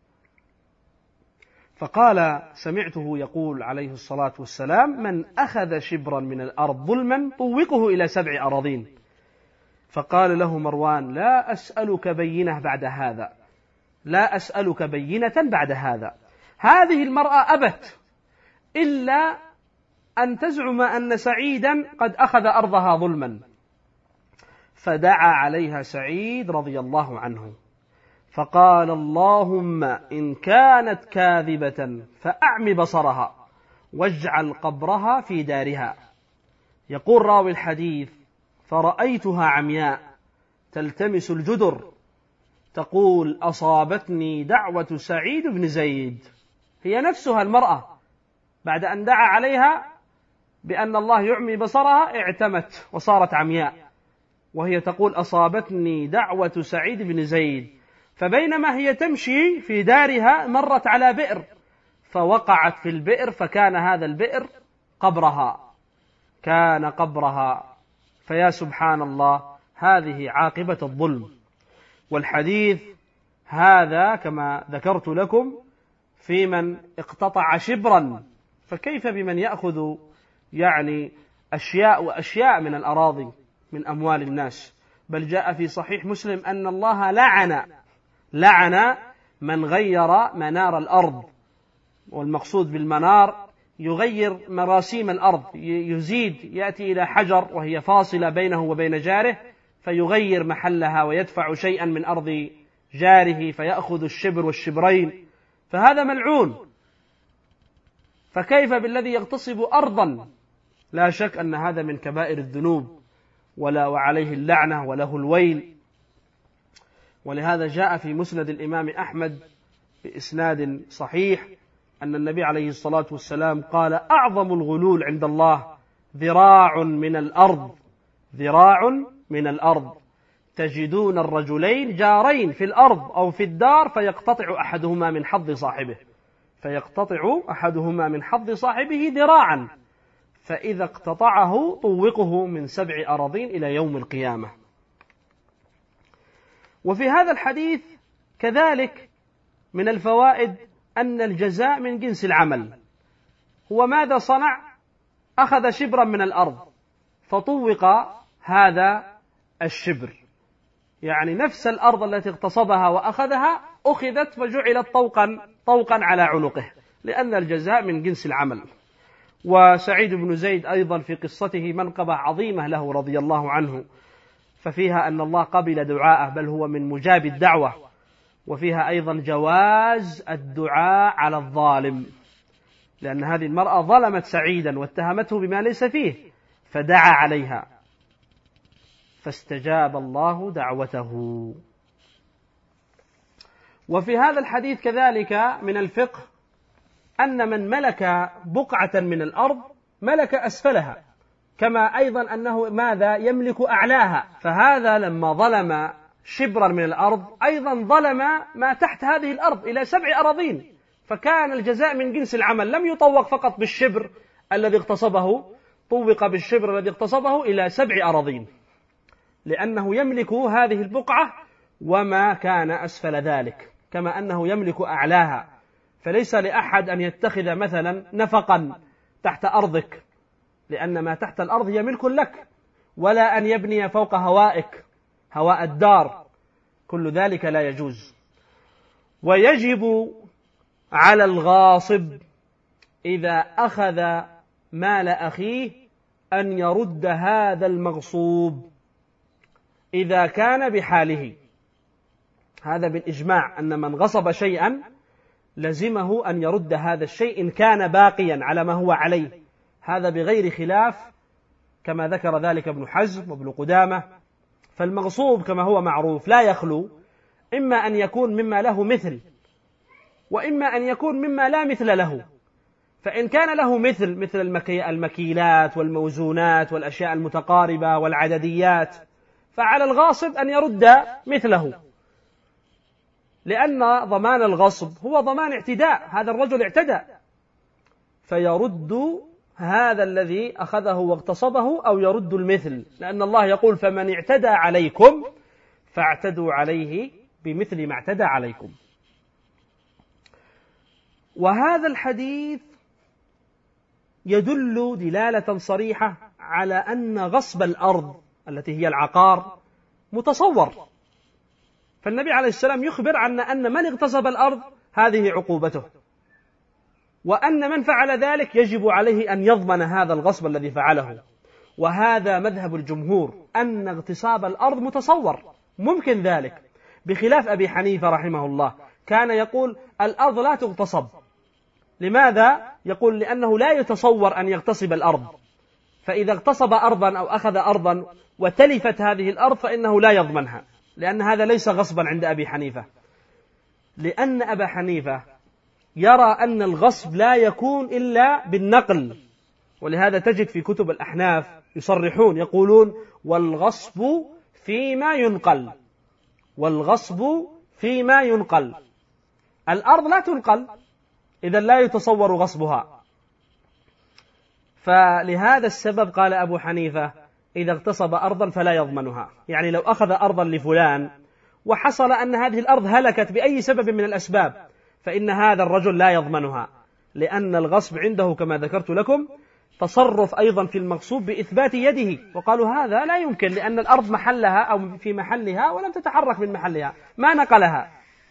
فقال: سمعته يقول عليه الصلاة والسلام: من أخذ شبرا من الأرض ظلما طوقه إلى سبع أراضين. فقال له مروان: لا أسألك بينة بعد هذا، لا أسألك بينة بعد هذا. هذه المرأة أبت إلا أن تزعم أن سعيدا قد أخذ أرضها ظلما. فدعا عليها سعيد رضي الله عنه فقال: اللهم إن كانت كاذبة فأعم بصرها واجعل قبرها في دارها. يقول راوي الحديث: فرأيتها عمياء تلتمس الجدر تقول: أصابتني دعوة سعيد بن زيد. هي نفسها المرأة بعد أن دعا عليها بأن الله يعمي بصرها اعتمت وصارت عمياء، وهي تقول: أصابتني دعوة سعيد بن زيد. فبينما هي تمشي في دارها مرت على بئر فوقعت في البئر، فكان هذا البئر قبرها، كان قبرها. فيا سبحان الله، هذه عاقبة الظلم. والحديث هذا كما ذكرت لكم في من اقتطع شبرا، فكيف بمن يأخذ يعني أشياء وأشياء من الأراضي من أموال الناس؟ بل جاء في صحيح مسلم أن الله لعن لعن من غير منار الأرض، والمقصود بالمنار يغير مراسيم الأرض، يزيد، يأتي إلى حجر وهي فاصلة بينه وبين جاره فيغير محلها ويدفع شيئا من أرض جاره فيأخذ الشبر والشبرين، فهذا ملعون. فكيف بالذي يغتصب أرضا؟ لا شك أن هذا من كبائر الذنوب ولا وعليه اللعنة وله الويل. ولهذا جاء في مسند الإمام أحمد بإسناد صحيح أن النبي عليه الصلاة والسلام قال: أعظم الغلول عند الله ذراع من الأرض، ذراع من الأرض، تجدون الرجلين جارين في الأرض أو في الدار فيقتطع أحدهما من حظ صاحبه فيقتطع أحدهما من حظ صاحبه ذراعا، فإذا اقتطعه طوقه من سبع أراضين إلى يوم القيامة. وفي هذا الحديث كذلك من الفوائد أن الجزاء من جنس العمل. هو ماذا صنع؟ أخذ شبرا من الأرض فطوق هذا الشبر، يعني نفس الأرض التي اغتصبها وأخذها أخذت فجعلت طوقا طوقا على عنقه، لأن الجزاء من جنس العمل. وسعيد بن زيد أيضا في قصته منقبة عظيمة له رضي الله عنه، ففيها أن الله قبل دعاءه، بل هو من مجاب الدعوة. وفيها أيضا جواز الدعاء على الظالم، لأن هذه المرأة ظلمت سعيدا واتهمته بما ليس فيه فدعا عليها فاستجاب الله دعوته. وفي هذا الحديث كذلك من الفقه أن من ملك بقعة من الأرض ملك أسفلها، كما أيضا أنه ماذا يملك أعلاها، فهذا لما ظلم شبرا من الأرض أيضا ظلم ما تحت هذه الأرض إلى سبع أراضين، فكان الجزاء من جنس العمل، لم يطوق فقط بالشبر الذي اغتصبه، طوق بالشبر الذي اغتصبه إلى سبع أراضين، لأنه يملك هذه البقعة وما كان أسفل ذلك، كما أنه يملك أعلاها. فليس لأحد أن يتخذ مثلا نفقا تحت أرضك، لأن ما تحت الأرض هي ملك لك، ولا أن يبني فوق هوائك هواء الدار، كل ذلك لا يجوز. ويجب على الغاصب إذا أخذ مال أخيه أن يرد هذا المغصوب إذا كان بحاله. هذا بالإجماع أن من غصب شيئا لزمه أن يرد هذا الشيء إن كان باقيا على ما هو عليه، هذا بغير خلاف كما ذكر ذلك ابن حزم وابن قدامة. فالمغصوب كما هو معروف لا يخلو إما أن يكون مما له مثل، وإما أن يكون مما لا مثل له. فإن كان له مثل مثل المكيلات والموزونات والأشياء المتقاربة والعدديات فعلى الغاصب أن يرد مثله، لأن ضمان الغصب هو ضمان اعتداء، هذا الرجل اعتدى، فيرد هذا الذي أخذه واغتصبه أو يرد المثل، لأن الله يقول: فمن اعتدى عليكم فاعتدوا عليه بمثل ما اعتدى عليكم. وهذا الحديث يدل دلالة صريحة على أن غصب الأرض التي هي العقار متصور، فالنبي عليه السلام يخبر عن أن من اغتصب الأرض هذه عقوبته، وأن من فعل ذلك يجب عليه أن يضمن هذا الغصب الذي فعله. وهذا مذهب الجمهور أن اغتصاب الأرض متصور ممكن ذلك، بخلاف أبي حنيفة رحمه الله كان يقول الأرض لا تغتصب. لماذا؟ يقول لأنه لا يتصور أن يغتصب الأرض، فإذا اغتصب أرضا أو أخذ أرضا وتلفت هذه الأرض فإنه لا يضمنها، لأن هذا ليس غصبا عند أبي حنيفة، لأن أبا حنيفة يرى أن الغصب لا يكون إلا بالنقل. ولهذا تجد في كتب الأحناف يصرحون يقولون: والغصب فيما ينقل، والغصب فيما ينقل. الأرض لا تنقل، إذا لا يتصور غصبها. فلهذا السبب قال أبو حنيفة إذا اغتصب أرضا فلا يضمنها. يعني لو أخذ أرضا لفلان وحصل أن هذه الأرض هلكت بأي سبب من الأسباب فإن هذا الرجل لا يضمنها، لأن الغصب عنده كما ذكرت لكم تصرف أيضا في المغصوب بإثبات يده، وقالوا هذا لا يمكن لأن الأرض محلها أو في محلها ولم تتحرك من محلها، ما نقلها.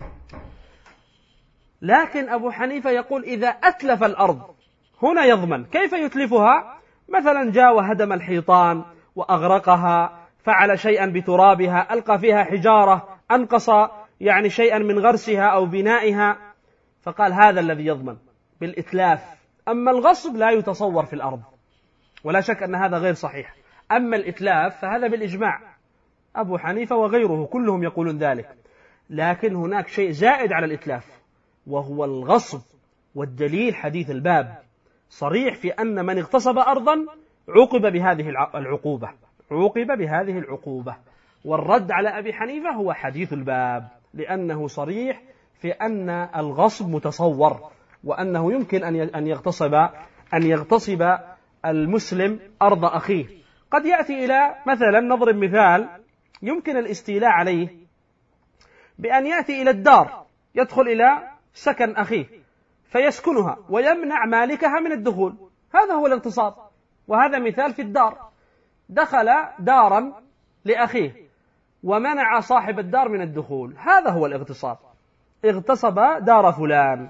لكن أبو حنيفة يقول إذا أتلف الأرض هنا يضمن. كيف يتلفها؟ مثلا جاء وهدم الحيطان وأغرقها، فعل شيئا بترابها، ألقى فيها حجارة، أنقص يعني شيئا من غرسها أو بنائها، فقال هذا الذي يضمن بالإتلاف. أما الغصب لا يتصور في الأرض، ولا شك أن هذا غير صحيح. أما الإتلاف فهذا بالإجماع، أبو حنيفة وغيره كلهم يقولون ذلك. لكن هناك شيء زائد على الإتلاف وهو الغصب، والدليل حديث الباب صريح في أن من اغتصب أرضا عوقب بهذه العقوبة، عوقب بهذه العقوبة. والرد على أبي حنيفة هو حديث الباب، لأنه صريح في أن الغصب متصور، وأنه يمكن أن يغتصب أن يغتصب المسلم أرض أخيه. قد يأتي إلى مثلا نضرب مثال يمكن الاستيلاء عليه بأن يأتي إلى الدار، يدخل إلى سكن أخيه فيسكنها ويمنع مالكها من الدخول، هذا هو الاغتصاب. وهذا مثال في الدار، دخل دارا لأخيه ومنع صاحب الدار من الدخول، هذا هو الاغتصاب. اغتصب دار فلان،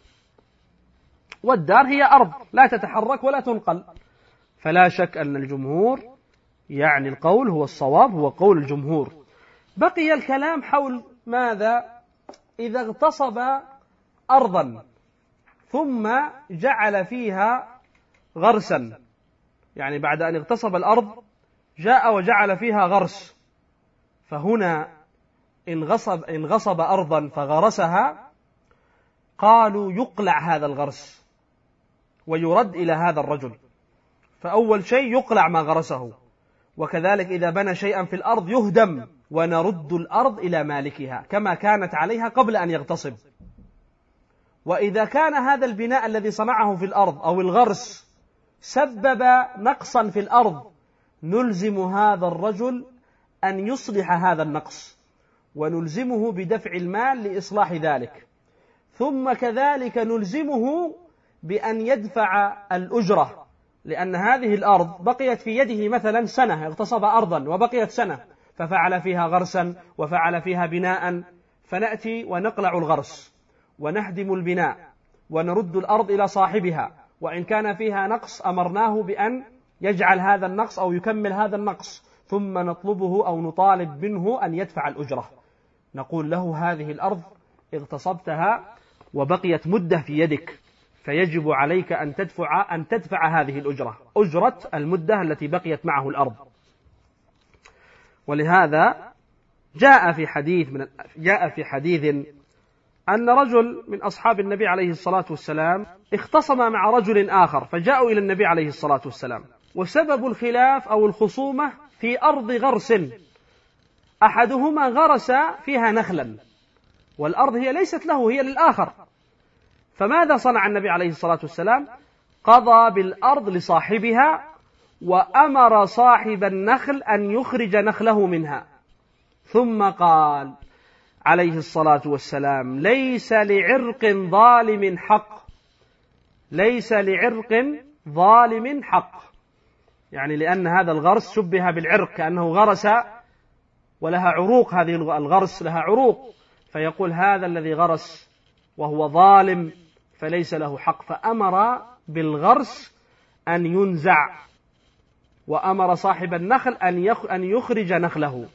والدار هي أرض لا تتحرك ولا تنقل. فلا شك أن الجمهور يعني القول هو الصواب، هو قول الجمهور. بقي الكلام حول ماذا إذا اغتصب أرضا ثم جعل فيها غرسا، يعني بعد أن اغتصب الأرض جاء وجعل فيها غرس، فهنا إن غصب, إن غصب أرضا فغرسها قالوا يقلع هذا الغرس ويرد إلى هذا الرجل. فأول شيء يقلع ما غرسه، وكذلك إذا بنى شيئا في الأرض يهدم ونرد الأرض إلى مالكها كما كانت عليها قبل أن يغتصب. وإذا كان هذا البناء الذي صنعه في الأرض أو الغرس سبب نقصا في الأرض نلزم هذا الرجل أن يصلح هذا النقص، ونلزمه بدفع المال لإصلاح ذلك، ثم كذلك نلزمه بأن يدفع الأجرة، لأن هذه الأرض بقيت في يده مثلا سنة، اغتصب أرضا وبقيت سنة ففعل فيها غرسا وفعل فيها بناء، فنأتي ونقلع الغرس ونهدم البناء ونرد الأرض إلى صاحبها، وإن كان فيها نقص أمرناه بأن يجعل هذا النقص أو يكمل هذا النقص، ثم نطلبه أو نطالب منه أن يدفع الأجرة. نقول له هذه الأرض اغتصبتها وبقيت مدة في يدك، فيجب عليك أن تدفع أن تدفع هذه الأجرة، أجرة المدة التي بقيت معه الأرض. ولهذا جاء في حديث من جاء في حديث أن رجل من أصحاب النبي عليه الصلاة والسلام اختصم مع رجل آخر، فجاءوا إلى النبي عليه الصلاة والسلام، وسبب الخلاف أو الخصومة في أرض غرس، أحدهما غرس فيها نخلا والأرض هي ليست له، هي للآخر. فماذا صنع النبي عليه الصلاة والسلام؟ قضى بالأرض لصاحبها وأمر صاحب النخل أن يخرج نخله منها، ثم قال عليه الصلاة والسلام ليس لعرق ظالم حق، ليس لعرق ظالم حق، يعني لأن هذا الغرس شبه بالعرق كأنه غرس ولها عروق، هذه الغرس لها عروق، فيقول هذا الذي غرس وهو ظالم فليس له حق، فأمر بالغرس أن ينزع، وأمر صاحب النخل أن يخرج نخله.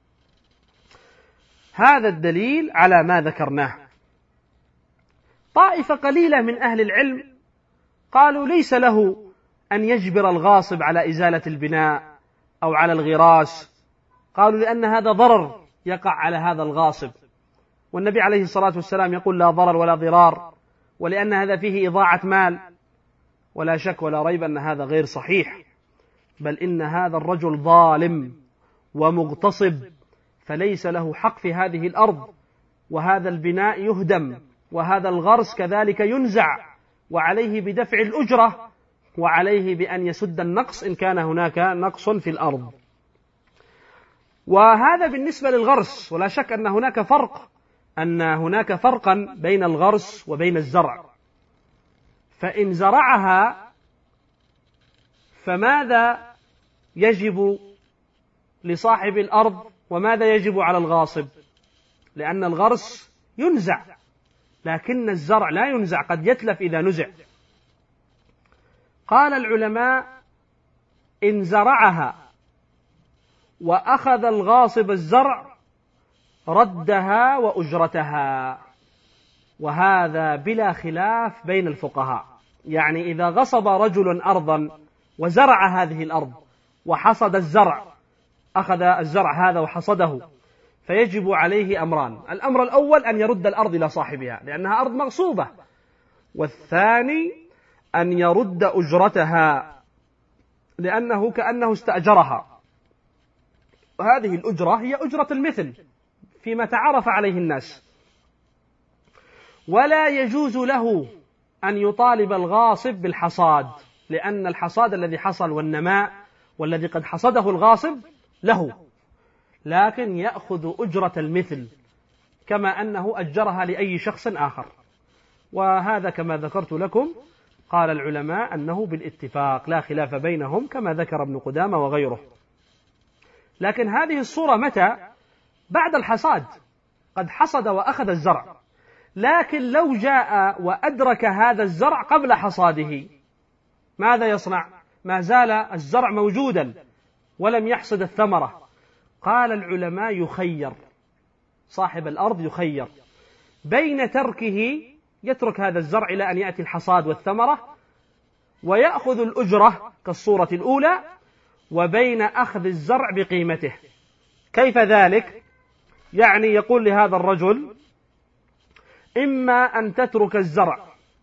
هذا الدليل على ما ذكرناه. طائفة قليلة من أهل العلم قالوا ليس له أن يجبر الغاصب على إزالة البناء أو على الغراس، قالوا لأن هذا ضرر يقع على هذا الغاصب، والنبي عليه الصلاة والسلام يقول لا ضرر ولا ضرار، ولأن هذا فيه إضاعة مال. ولا شك ولا ريب أن هذا غير صحيح، بل إن هذا الرجل ظالم ومغتصب، فليس له حق في هذه الأرض، وهذا البناء يهدم، وهذا الغرس كذلك ينزع، وعليه بدفع الأجرة، وعليه بأن يسد النقص إن كان هناك نقص في الأرض. وهذا بالنسبة للغرس، ولا شك أن هناك فرق أن هناك فرقا بين الغرس وبين الزرع. فإن زرعها فماذا يجب لصاحب الأرض وماذا يجب على الغاصب؟ لأن الغرس ينزع، لكن الزرع لا ينزع، قد يتلف إذا نزع. قال العلماء: إن زرعها وأخذ الغاصب الزرع ردها وأجرتها، وهذا بلا خلاف بين الفقهاء. يعني إذا غصب رجل أرضا وزرع هذه الأرض وحصد الزرع، أخذ الزرع هذا وحصده، فيجب عليه أمران: الأمر الأول أن يرد الأرض إلى صاحبها لأنها أرض مغصوبة، والثاني أن يرد أجرتها لأنه كأنه استأجرها، وهذه الأجرة هي أجرة المثل فيما تعرف عليه الناس. ولا يجوز له أن يطالب الغاصب بالحصاد، لأن الحصاد الذي حصل والنماء والذي قد حصده الغاصب له، لكن يأخذ أجرة المثل كما أنه أجرها لأي شخص آخر. وهذا كما ذكرت لكم قال العلماء أنه بالاتفاق لا خلاف بينهم، كما ذكر ابن قدامة وغيره. لكن هذه الصورة متى؟ بعد الحصاد، قد حصد وأخذ الزرع، لكن لو جاء وأدرك هذا الزرع قبل حصاده ماذا يصنع؟ ما زال الزرع موجودا ولم يحصد الثمرة. قال العلماء: يخير، صاحب الأرض يخير بين تركه، يترك هذا الزرع إلى أن يأتي الحصاد والثمرة ويأخذ الأجرة كالصورة الأولى، وبين أخذ الزرع بقيمته. كيف ذلك؟ يعني يقول لهذا الرجل: إما أن تترك الزرع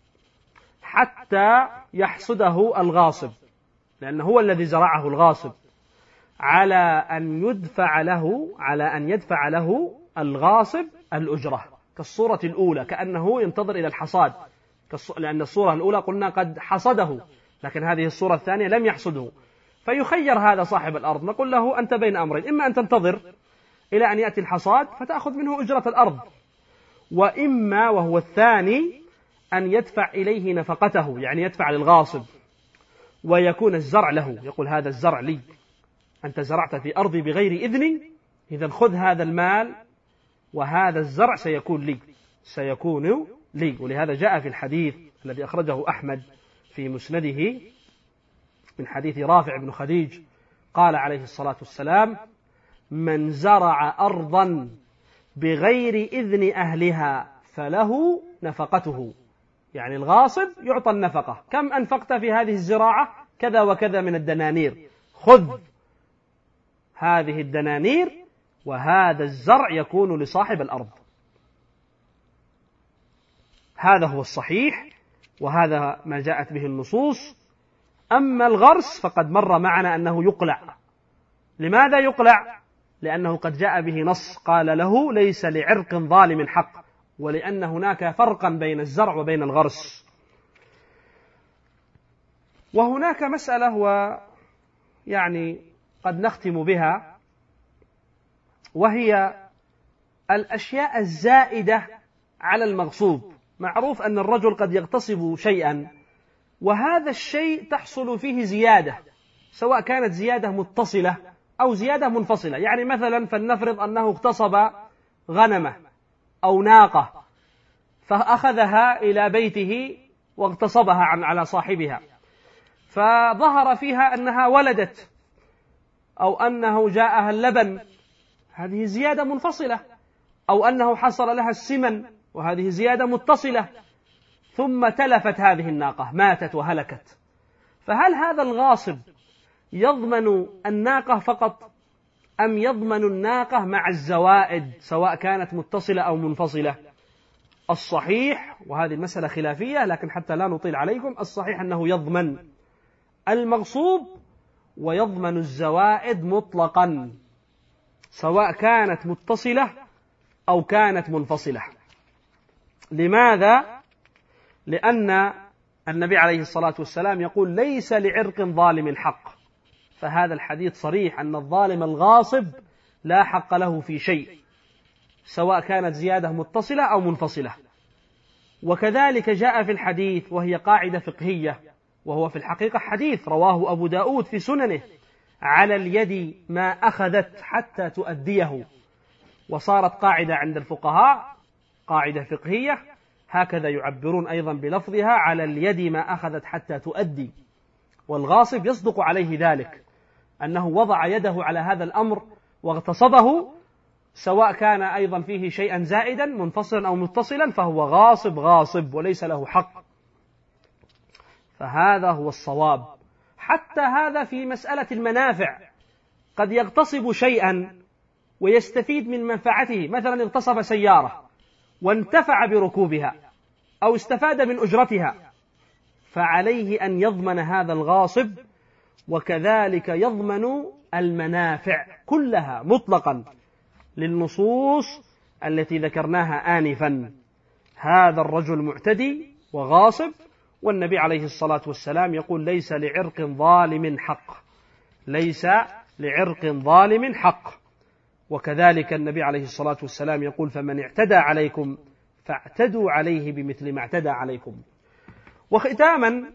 حتى يحصده الغاصب، لأنه هو الذي زرعه الغاصب، على أن يدفع له على أن يدفع له الغاصب الأجرة كالصورة الأولى، كأنه ينتظر إلى الحصاد، لأن الصورة الأولى قلنا قد حصده، لكن هذه الصورة الثانية لم يحصده. فيخير هذا صاحب الأرض، نقول له: أنت بين أمرين، إما أن تنتظر إلى أن يأتي الحصاد فتأخذ منه أجرة الأرض، وإما وهو الثاني أن يدفع إليه نفقته، يعني يدفع للغاصب ويكون الزرع له، يقول: هذا الزرع لي، أنت زرعت في أرضي بغير إذن، إذا خذ هذا المال وهذا الزرع سيكون لي سيكون لي. ولهذا جاء في الحديث الذي أخرجه أحمد في مسنده من حديث رافع بن خديج قال عليه الصلاة والسلام: من زرع أرضا بغير إذن أهلها فله نفقته، يعني الغاصب يعطى النفقة. كم أنفقت في هذه الزراعة؟ كذا وكذا من الدنانير، خذ هذه الدنانير وهذا الزرع يكون لصاحب الأرض. هذا هو الصحيح، وهذا ما جاءت به النصوص. أما الغرس فقد مر معنا أنه يقلع. لماذا يقلع؟ لأنه قد جاء به نص قال له: ليس لعرق ظالم حق، ولأن هناك فرقا بين الزرع وبين الغرس. وهناك مسألة ويعني قد نختم بها، وهي الأشياء الزائدة على المغصوب. معروف أن الرجل قد يغتصب شيئا وهذا الشيء تحصل فيه زيادة، سواء كانت زيادة متصلة أو زيادة منفصلة. يعني مثلا فلنفرض أنه اغتصب غنمة أو ناقة فأخذها إلى بيته واغتصبها عن على صاحبها، فظهر فيها أنها ولدت أو أنه جاءها اللبن، هذه زيادة منفصلة، أو أنه حصل لها السمن وهذه زيادة متصلة، ثم تلفت هذه الناقة، ماتت وهلكت. فهل هذا الغاصب يضمن الناقة فقط أم يضمن الناقة مع الزوائد سواء كانت متصلة أو منفصلة؟ الصحيح، وهذه المسألة خلافية لكن حتى لا نطيل عليكم، الصحيح أنه يضمن المغصوب ويضمن الزوائد مطلقا، سواء كانت متصلة أو كانت منفصلة. لماذا؟ لأن النبي عليه الصلاة والسلام يقول ليس لعرق ظالم حق، فهذا الحديث صريح أن الظالم الغاصب لا حق له في شيء، سواء كانت زيادة متصلة أو منفصلة. وكذلك جاء في الحديث، وهي قاعدة فقهية، وهو في الحقيقة حديث رواه أبو داود في سننه: على اليد ما أخذت حتى تؤديه. وصارت قاعدة عند الفقهاء، قاعدة فقهية، هكذا يعبرون أيضا بلفظها: على اليد ما أخذت حتى تؤدي. والغاصب يصدق عليه ذلك، أنه وضع يده على هذا الأمر واغتصبه، سواء كان أيضا فيه شيئا زائدا منفصلا أو متصلا، فهو غاصب غاصب وليس له حق. فهذا هو الصواب. حتى هذا في مسألة المنافع، قد يغتصب شيئا ويستفيد من منفعته، مثلا اغتصب سيارة وانتفع بركوبها أو استفاد من أجرتها، فعليه أن يضمن هذا الغاصب، وكذلك يضمن المنافع كلها مطلقا للنصوص التي ذكرناها آنفا. هذا الرجل معتدي وغاصب، والنبي عليه الصلاة والسلام يقول ليس لعرق ظالم حق، ليس لعرق ظالم حق. وكذلك النبي عليه الصلاة والسلام يقول فمن اعتدى عليكم فاعتدوا عليه بمثل ما اعتدى عليكم. وختاما،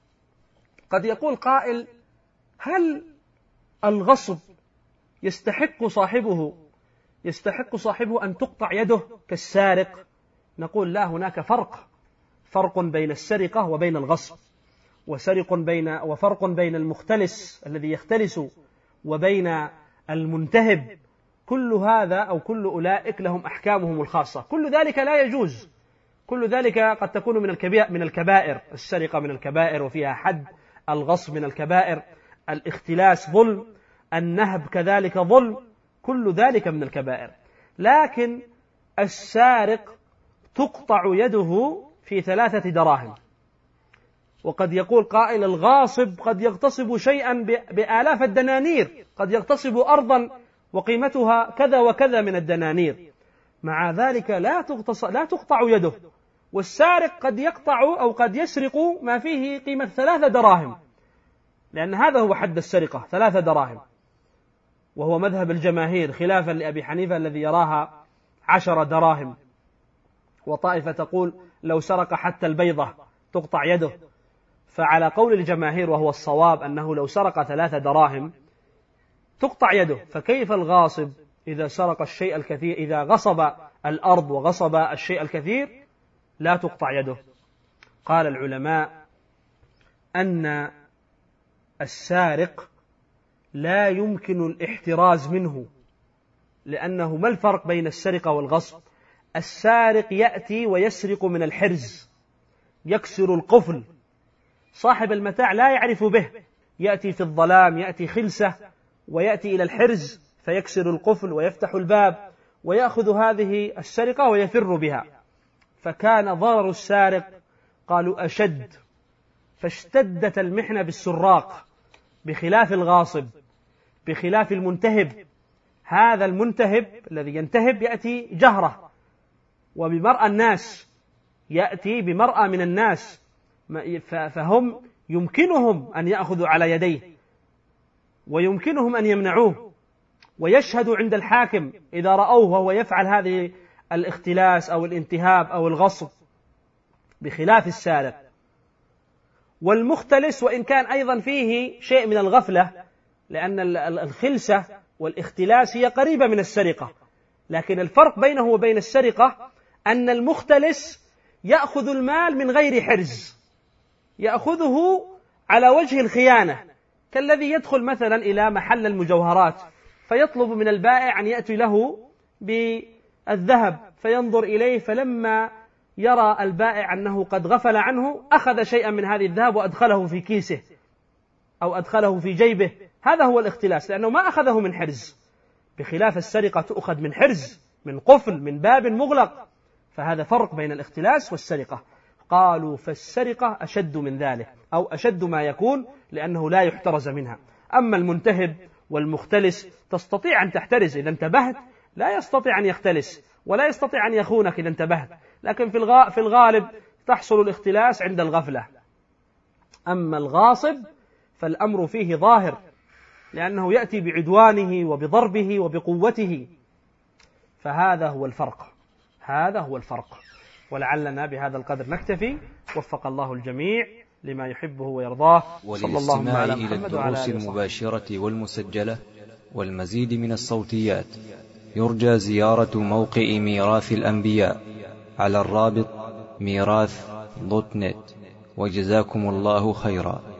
قد يقول قائل: هل الغصب يستحق صاحبه يستحق صاحبه أن تقطع يده كالسارق؟ نقول لا، هناك فرق فرق بين السرقة وبين الغصب، وسرق بين وفرق بين المختلس الذي يختلس وبين المنتهب. كل هذا أو كل أولئك لهم أحكامهم الخاصة، كل ذلك لا يجوز، كل ذلك قد تكون من الكبائر من الكبائر السرقة من الكبائر وفيها حد، الغصب من الكبائر، الاختلاس ظلم، النهب كذلك ظلم، كل ذلك من الكبائر. لكن السارق تقطع يده في ثلاثة دراهم. وقد يقول قائل: الغاصب قد يغتصب شيئا بآلاف الدنانير، قد يغتصب أرضا وقيمتها كذا وكذا من الدنانير، مع ذلك لا لا تقطع يده. والسارق قد يقطع أو قد يسرق ما فيه قيمة ثلاثة دراهم، لأن هذا هو حد السرقة، ثلاثة دراهم، وهو مذهب الجماهير، خلافا لأبي حنيفة الذي يراها عشر دراهم. وطائفة تقول لو سرق حتى البيضة تقطع يده. فعلى قول الجماهير وهو الصواب أنه لو سرق ثلاثة دراهم تقطع يده. فكيف الغاصب إذا سرق الشيء الكثير، إذا غصب الأرض وغصب الشيء الكثير لا تقطع يده؟ قال العلماء أن السارق لا يمكن الاحتراز منه، لأنه ما الفرق بين السرقة والغصب؟ السارق يأتي ويسرق من الحرز، يكسر القفل، صاحب المتاع لا يعرف به، يأتي في الظلام، يأتي خلسة ويأتي إلى الحرز فيكسر القفل ويفتح الباب ويأخذ هذه السرقة ويفر بها. فكان ضرر السارق قالوا أشد، فاشتدت المحنة بالسراق، بخلاف الغاصب، بخلاف المنتهب. هذا المنتهب الذي ينتهب يأتي جهرة وبمرأى الناس، يأتي بمرأى من الناس، فهم يمكنهم أن يأخذوا على يديه ويمكنهم أن يمنعوه، ويشهدوا عند الحاكم إذا رأوه وهو يفعل هذه الاختلاس أو الانتهاب أو الغصب، بخلاف السارق. والمختلس وإن كان أيضا فيه شيء من الغفلة، لأن الخلسة والاختلاس هي قريبة من السرقة، لكن الفرق بينه وبين السرقة أن المختلس يأخذ المال من غير حرز، يأخذه على وجه الخيانة، كالذي يدخل مثلا إلى محل المجوهرات فيطلب من البائع أن يأتي له بالذهب فينظر إليه، فلما يرى البائع أنه قد غفل عنه أخذ شيئا من هذه الذهب وأدخله في كيسه أو أدخله في جيبه. هذا هو الاختلاس، لأنه ما أخذه من حرز، بخلاف السرقة تؤخذ من حرز، من قفل، من باب مغلق. فهذا فرق بين الاختلاس والسرقة. قالوا فالسرقة أشد من ذلك، أو أشد ما يكون، لأنه لا يحترز منها. أما المنتهب والمختلس تستطيع أن تحترز، إذا انتبهت لا يستطيع أن يختلس، ولا يستطيع أن يخونك إذا انتبهت، لكن في الغالب تحصل الاختلاس عند الغفلة. أما الغاصب فالأمر فيه ظاهر، لأنه يأتي بعدوانه وبضربه وبقوته، فهذا هو الفرق، هذا هو الفرق. ولعلنا بهذا القدر نكتفي، وفق الله الجميع لما يحبه ويرضاه. صلى الله على محمد وعلى الدروس المباشرة والمسجلة والمزيد من الصوتيات يرجى زيارة موقع ميراث الأنبياء على الرابط ميراث دوت نت. وجزاكم الله خيرا.